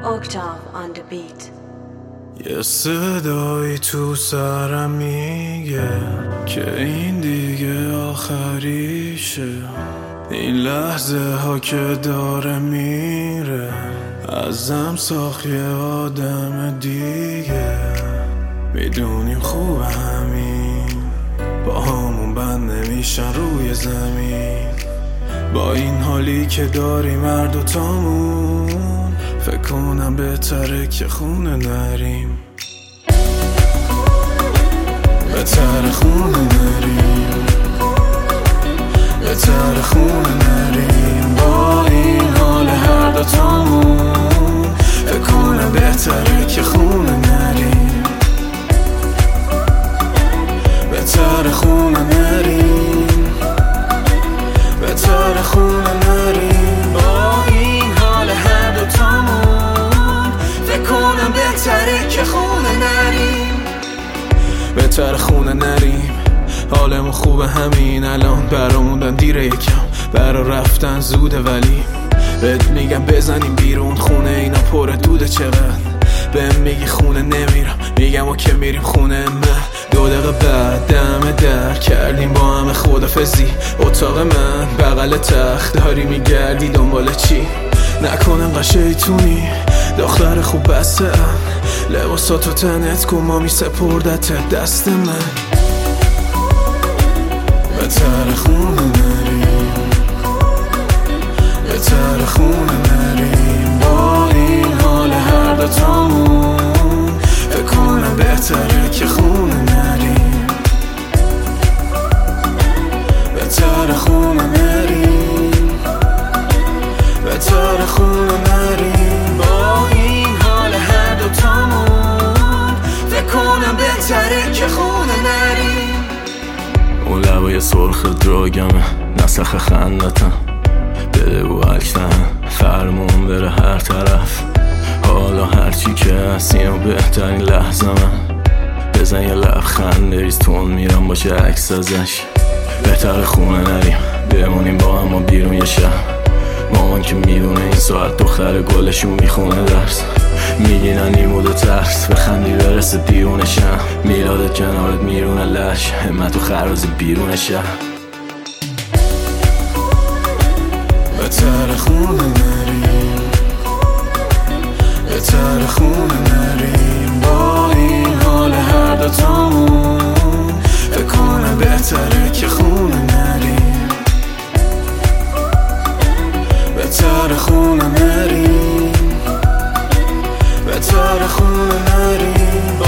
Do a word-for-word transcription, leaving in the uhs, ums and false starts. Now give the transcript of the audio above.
Octave on the beat. یه صدایی تو سرم میگه که این دیگه آخریشه، این لحظه ها که داره میره ازم ساخت یه آدم دیگه. میدونیم خوب همین با همون بند نمیشن روی زمین، با این حالی که داریم هر دوتامون فکر کنم بهتره که خونه نریم، بهتره خونه نریم، بهتره خونه نریم. با این حال هر دوتامون فکر کنم بهتره که خونه نریم، بهتره خونه نریم، بهتره خونه نریم. با این حال هر دوتامون فکر کنم بهتره که خونه نریم، بهتره خونه نریم. حالمون خوبه همین الان، براموندن دیره یکم، برا رفتن زوده ولی بهت میگم بزنیم بیرون خونه اینا پر دوده. چقدر بهم میگی خونه نمیرم، میگم و که میریم خونه من. دو دقیقه بعد دم در کردیم با همه خدافزی، اتاق من بغل تخت داری میگردی دنبال چی؟ نکنم قشیتونی دختر خوب بسته ام، لباساتو تنت کن مامی سپردت دست من. بهتره خونه نریم، بهتره خونه نریم. با این حال هر دوتامون فکر کنم بهتره که خونه نریم، بهتره خونه نریم، بهتره خونه نریم. با این حال هر دوتامون فکر کنم بهتره که خونه نریم. اون لبای سرخ دراگمه نسخ خندتم، بده و اکتن فرمون بره هر طرف. حالا هرچی که هستی و بهترین لحظه من، بزن یه لبخند بریز تون میرم باشه عکس ازش. بهتر خونه نریم بمونیم با هم و بیرون یه شب، مامان که میدونه این ساعت دختر گلشون میخونه درس. میگینن ایمود و ترس بخندی برسه دیونشم، میلادت کنارت میرونه لش همت و خرازی بیرون شهر. بهتره خونه نریم، بهتره خونه نریم. با این حال هر دوتامون فکر کنم بهتره که خونه نریم، بهتره خونه نریم، بهتره خونه نریم.